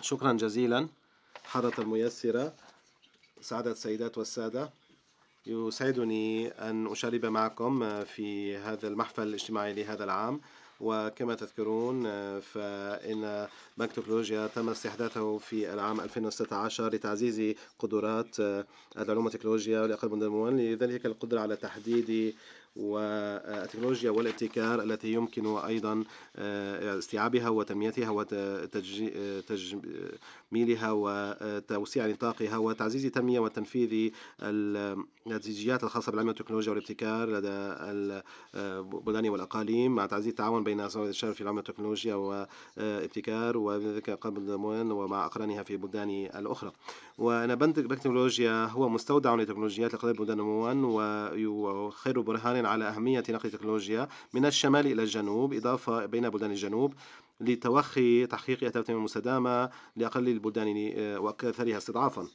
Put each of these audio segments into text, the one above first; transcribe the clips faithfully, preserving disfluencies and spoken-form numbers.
شكرا جزيلا حضرة الميسرة. سعادة السيدات والسادة، يسعدني أن أشارك معكم في هذا المحفل الاجتماعي لهذا العام. وكما تذكرون فإن بنك تكنولوجيا تم استحداثه في العام ألفين وستة عشر لتعزيز قدرات العلوم والتكنولوجيا لأقل من الموان، لذلك القدرة على تحديد والتكنولوجيا والابتكار التي يمكن أيضا استيعابها وتنميتها وتجميلها وتوسيع نطاقها وتعزيز التنمية والتنفيذ الاستراتيجيات الخاصة بالعلم والتكنولوجيا والابتكار لدى البلدان والأقاليم، مع تعزيز التعاون بين أصحاب الشرف في العلم والتكنولوجيا والابتكار وذلك قبل الأموال ومع أقرانها في البلدان الأخرى. وأن بنك تكنولوجيا هو مستودع لتكنولوجيات لقضاء البلدان الأموال، وخير برهان على أهمية نقل التكنولوجيا من الشمال إلى الجنوب، إضافة بين بلدان الجنوب لتوخي تحقيق أهداف التنمية المستدامة لأقل البلدان وأكثرها استضعافا.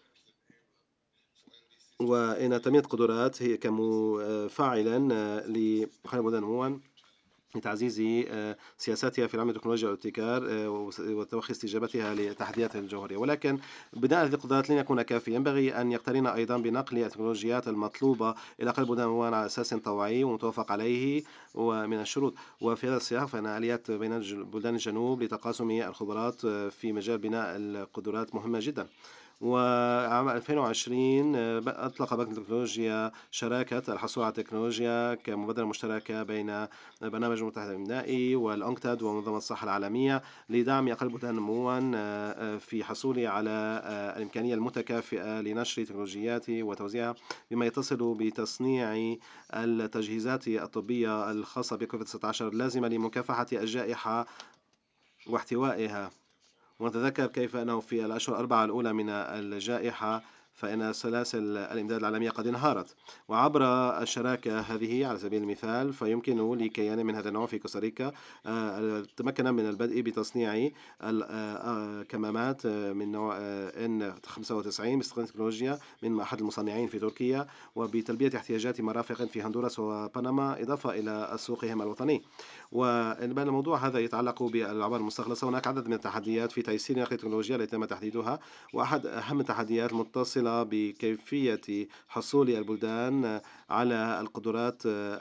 وإن تنمية قدرات هي كمفاعلا لقضاء البلدان الأموال لتعزيز سياساتها في العلم والتكنولوجيا والابتكار وتوخي استجابتها لتحديات الجوهرية. ولكن بناء هذه القدرات لن يكون كافيا، ينبغي أن يقترن أيضا بنقل التكنولوجيات المطلوبة إلى قلب البلدان على أساس طوعي ومتوافق عليه ومن الشروط. وفي هذا السياق فإن آليات بين بلدان الجنوب لتقاسم الخبرات في مجال بناء القدرات مهمة جدا. وعام ألفين وعشرين أطلق بنك التكنولوجيا شراكة الحصول على التكنولوجيا كمبادرة مشتركة بين برنامج المتحد الإملائي والأنكتاد ومنظمة الصحة العالمية لدعم أقل البلدان نموا في حصول على الإمكانية المتكافئة لنشر تكنولوجيات وتوزيعها، بما يتصل بتصنيع التجهيزات الطبية الخاصة بكوفيد تسعة عشر اللازمة لمكافحة الجائحة واحتوائها. ونتذكر كيف أنه في الأشهر الأربعة الأولى من الجائحة فإن سلاسل الإمداد العالمية قد انهارت. وعبر الشراكة هذه على سبيل المثال فيمكن لكيان من هذا النوع في كوستاريكا تمكن من البدء بتصنيع الكمامات من نوع إن خمسة وتسعين باستخدام تكنولوجيا من أحد المصنعين في تركيا، وبتلبية احتياجات مرافق في هندوراس وبنما إضافة إلى سوقهم الوطني. والموضوع هذا يتعلق بالأعمار المستخلصة. هناك عدد من التحديات في تيسير نقل التكنولوجيا التي تم تحديدها، وأحد أهم التحديات متصلة بكيفية حصول البلدان على القدرات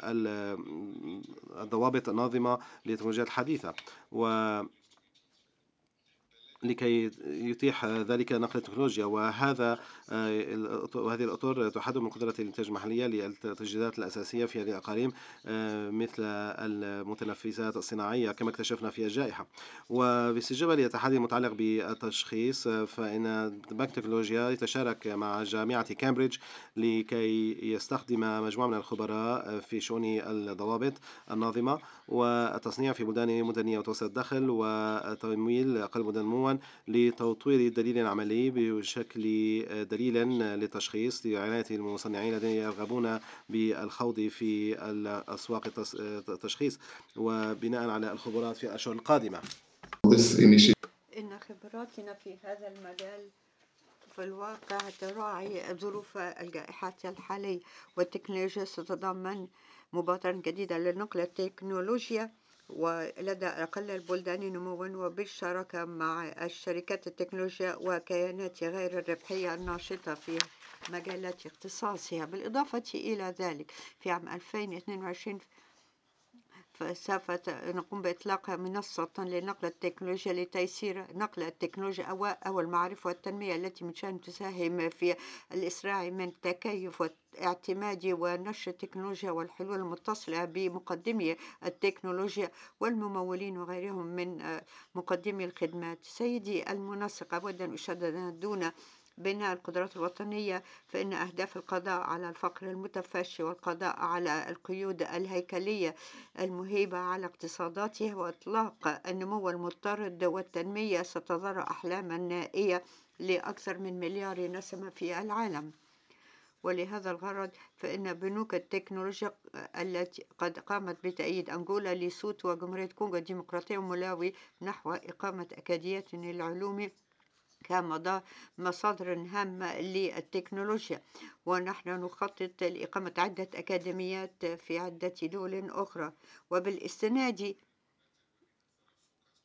الضوابط الناظمة للتكنولوجيا الحديثة، و لكي يتيح ذلك نقل التكنولوجيا. وهذا وهذه الأطر تحد من قدرة الإنتاج المحلية للتجهيزات الأساسية في هذه الأقاليم مثل المتنفسات الصناعية كما اكتشفنا في الجائحة. وباستجابة للتحدي المتعلق بالتشخيص فإن بنك تكنولوجيا يتشارك مع جامعة كامبريدج لكي يستخدم مجموعة من الخبراء في شؤون الضوابط الناظمة والتصنيع في بلدان مدنية وتوسط الدخل وتمويل قلب مدن لتطوير دليل عملي بشكل دليل للتشخيص لعناية المصنعين الذين يرغبون بالخوض في الأسواق التشخيص وبناء على الخبرات في الأشهر القادمة. إن خبراتنا في هذا المجال في الواقع تراعي ظروف الجائحة الحالية، والتكنولوجيا ستتضمن مبادرة جديدة لنقل التكنولوجيا ولدى أقل البلدان نموا وبالشراكة مع الشركات التكنولوجيا وكيانات غير الربحية الناشطة في مجالات اختصاصها. بالإضافة إلى ذلك في عام ألفين واثنين وعشرين فسوف نقوم بإطلاق منصة لنقل التكنولوجيا لتيسير نقل التكنولوجيا أو المعرفة والتنمية التي من شأن تساهم في الإسراع من تكيف واعتماد ونشر التكنولوجيا والحلول المتصلة بمقدمي التكنولوجيا والممولين وغيرهم من مقدمي الخدمات. سيدي المنسق، أود أن أشدد دون بناء القدرات الوطنية فإن أهداف القضاء على الفقر المتفشي والقضاء على القيود الهيكلية المهيبة على اقتصاداتها وإطلاق النمو المضطرد والتنمية ستظل أحلاما نائية لأكثر من مليار نسمة في العالم. ولهذا الغرض فإن بنوك التكنولوجيا التي قد قامت بتأييد أنغولا ليسوت وجمهورية كونغو الديمقراطية وملاوي نحو إقامة أكاديميات للعلوم كمضى مصادر هامة للتكنولوجيا، ونحن نخطط لإقامة عدة أكاديميات في عدة دول أخرى. وبالاستناد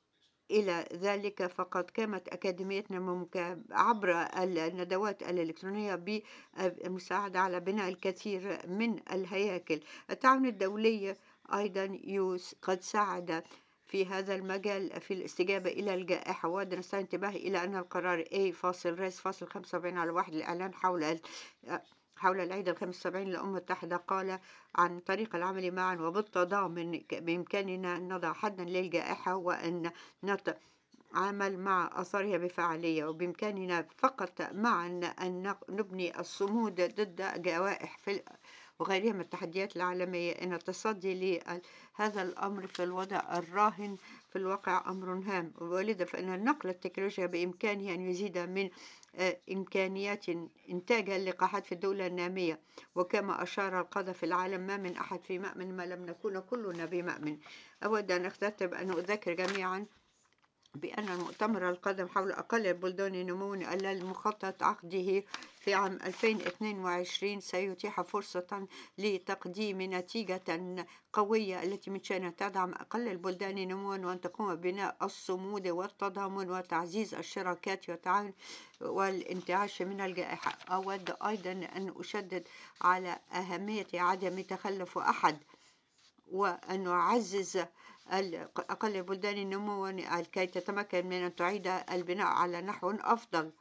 إلى ذلك فقد قامت أكاديميتنا عبر الندوات الإلكترونية بالمساعدة على بناء الكثير من الهياكل. التعاون الدولي أيضا قد ساعد في هذا المجال في الاستجابة إلى الجائحة، ونستطيع الانتباه إلى أن القرار A.خمسة وأربعين على واحد الإعلان حول حول العيد الخامس والسبعين للأمم المتحدة قال: عن طريق العمل معا وبالتضامن بإمكاننا أن نضع حدا للجائحة وأن نتعامل مع أثارها بفعالية، وبإمكاننا فقط معا أن نبني الصمود ضد جوائح في وغيرها من التحديات العالمية. إن التصدي لهذا الأمر في الوضع الراهن في الواقع أمر هام، ولذا فإن نقل التكنولوجيا بإمكانه أن يزيد من إمكانيات إنتاج اللقاحات في الدولة النامية. وكما أشار القادة في العالم: ما من أحد في مأمن ما لم نكون كلنا بمأمن. أود أن أختتم أن أذكر جميعا بأن المؤتمر القادم حول أقل البلدان نمواً المخطط عقده في عام ألفين واثنين وعشرين سيتيح فرصة لتقديم نتيجة قوية التي من شأنها تدعم أقل البلدان نمواً وأن تقوم ببناء الصمود والتضامن وتعزيز الشراكات والتعاون والانتعاش من الجائحة. أود أيضا أن أشدد على أهمية عدم تخلف أحد، وأن نعزز أقل البلدان نمواً كي تتمكن من أن تعيد البناء على نحو أفضل.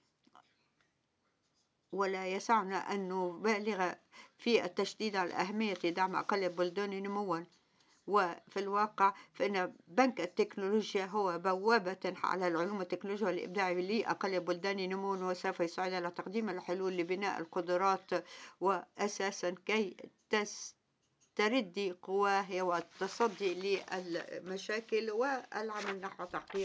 ولا يسعنا أن نبالغ في التشديد على أهمية دعم أقل البلدان نمواً. وفي الواقع فإن بنك التكنولوجيا هو بوابة على العلوم والتكنولوجيا والإبداع لأقل البلدان نمواً، وسوف يساعد على تقديم الحلول لبناء القدرات وأساساً كي تس تردي قواه والتصدي للمشاكل والعمل نحو تحقيق